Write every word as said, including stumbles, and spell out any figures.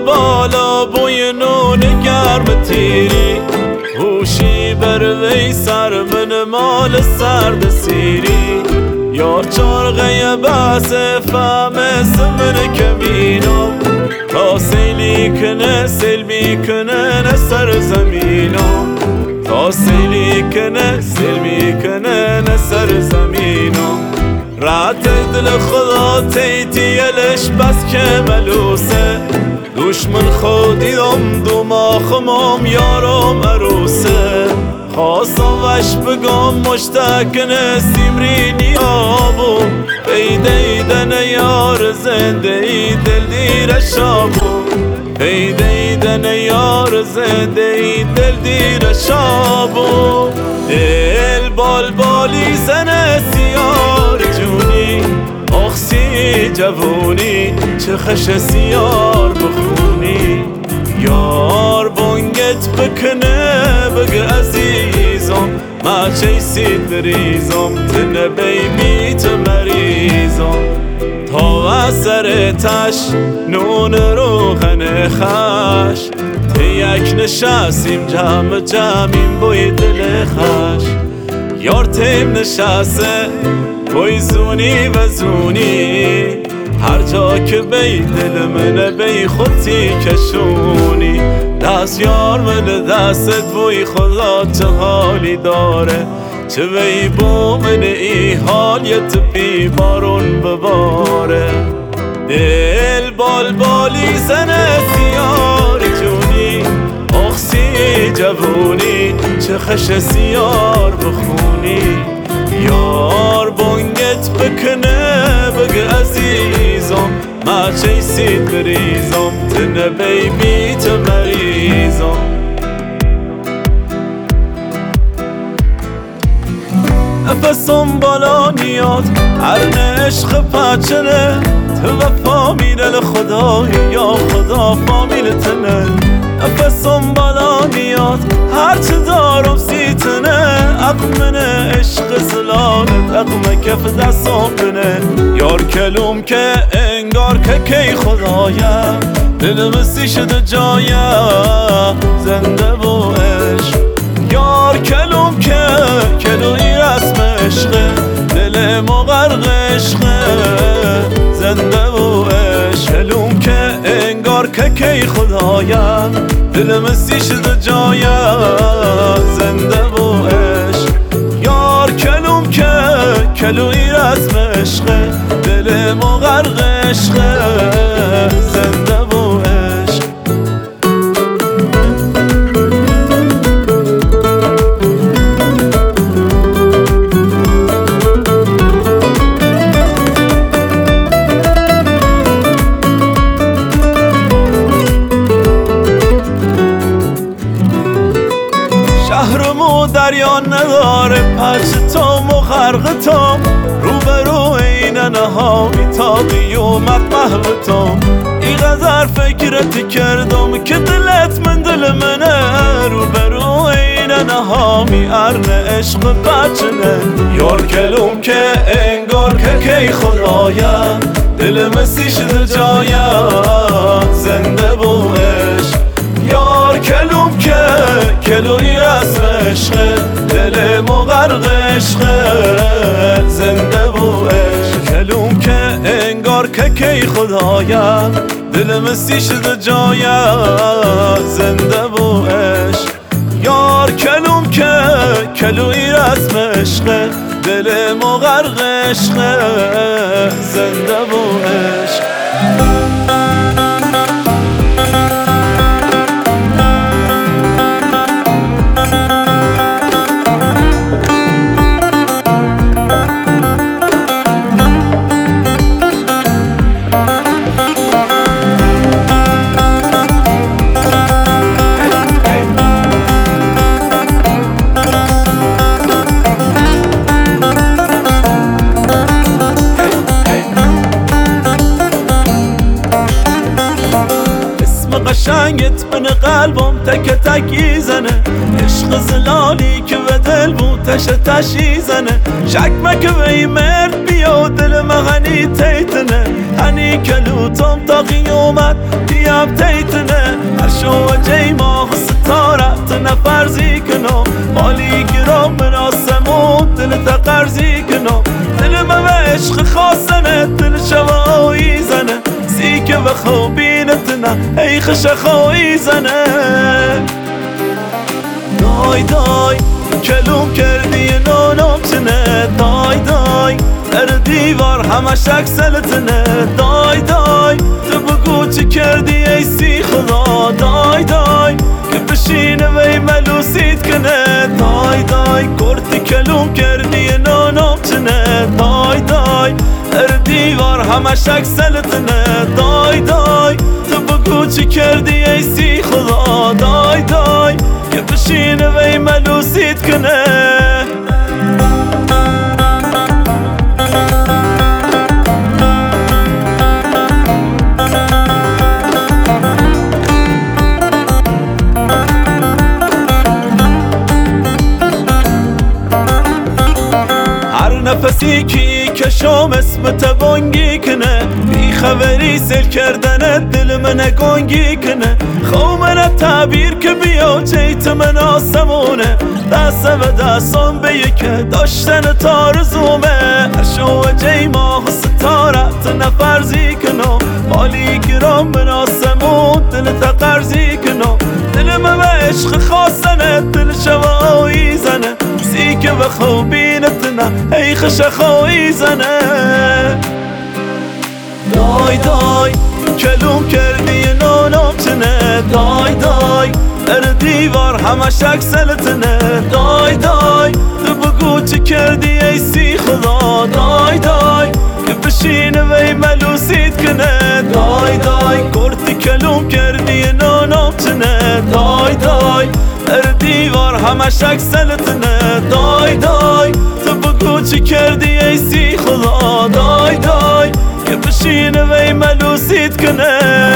بالا بوی نون گرم تیری هوشی بر وی سر من مال سرد سیری یار چارغه بس فهم سمن کمینم تا سیلی کنه سیل میکنه نه سر زمینم تا سیلی کنه سیل میکنه نه سر زمینم رعت دل خدا تیتیلش بس که ملوسه دشمن خودیدم دماغمم یارم عروسه خواستم وش بگم مشتاق نسیم رینی آبو پیده ایدن یار زنده ای دل دیر شابو پیده ایدن یار زنده ای دل دیر شابو دل بال بالی زنه سیار جونی اخسی جوونی چه خش سیار بخونی یار بانگت بکنه بگه عزیزم ما چیسید بریزم تنه بیمیت مریزم تا اثر تش نون روغن خش تی یک نشستیم جمع جمعیم بوی دل خش یار تیم نشسته بوی زونی و زونی هر جا که بی دل منه بی خودتی کشونی دست یار منه دستت بوی خدا چه حالی داره چه بی بو منه ای حال یه تپی بارون بباره دل بال بالی زنه سیار جونی اخسی جوونی چه خش سیار بخونی یار بانگت بکنه بگه عزیزم ما چیسید بریزم تنه بیمیت مریزم نفسم بالا نیاد هرن عشق پچنه تو وفا میرل خدایی یا خدا فامیل تنه نفسم بالا نیاد هرچه دارم سیتنه اقمنه عشق زلالت اقم کف دستم بنه یار کلوم که انگار که کی خدایم دلم سی شده جایم زنده و عشق یار کلوم که کلوی رسم عشقه دل ما غرق عشقه زنده و عشق کلوم که انگار که کی خدایم دلم سی شده جایم زنده و عشق یار کلوم که کلوی رسم عشقه دل ما غرق عشقه زنده و عشق شهرمو دریا نداره پچ تام و غرق تام روبرو این نهامی تا قیومت محو تام این قدر فکرت کردم که دلت من دل منه روبرو این نهامی ارن عشق بچنه یار کلوم که انگار که کی خدایم دل مسی شده جایم زنده و عشق یار کلوم که کلوی رسم عشقه دل ما غرق عشقه زنده و عشق کلوم که انگار که کی خدایم دل مسی شده جایم زنده و عشق یار کلوم که کلوی رسم عشقه دل ما غرق عشقه زنده و عشق قشنگت من قلبم تک تک زنه عشق زلالی که به دل بود تش تشی زنه شک مکه به این مرد بی بیا دل مغنی تیتنه هنی کلوتم تا قیومت دیاب تیتنه عرشو و جیما ستارت نفرزی کنم مالی گرام من آسمون دل تقرزی کنم دل من عشق خواستنه دل شوایی زنه سیکه و خوبینتنه ای خشخایی زنه دای دای کلوم کردی نانم چنه دای دای در دیوار همش اکسلتنه دای دای تو بگو چی کردی ای سی خدا دای دای که بشینه وی ملوسیت کنه دای دای کرتی کلوم کردی نانم چنه دای دای در دیوار همش اکسلتنه دای دای تو بگو چی کردی ای سی خدا دای دای که بشینه وی ملوسیت کنه نفسی کی کشم اسمت بانگی کنه بی خبری سل کردن دل من گنگی کنه خو من تعبیر که بیا جیت من آسمونه دست و دستان به یک داشتن تارزومه عرشو و جیما ستارت نفرزی کنم مالی گرام من آسمون دل تقرزی کنم دل من به عشق خواستنه دل شوایی زنه سیکه و خوبینتنه ای خشخایی زنه دای دای کلوم کردی نانم چنه دای دای در دیوار همش اکسلتنه دای دای تو بگو چی کردی ای سی خدا دای دای که بشینه وی ملوسیت کنه دای دای کرتی کلوم کردی نانم چنه دای دای در دیوار همش اکسلتنه دای دای تو بگو چی کردی ای سی خدا دای دای که بشینه وی ملوسیت کنه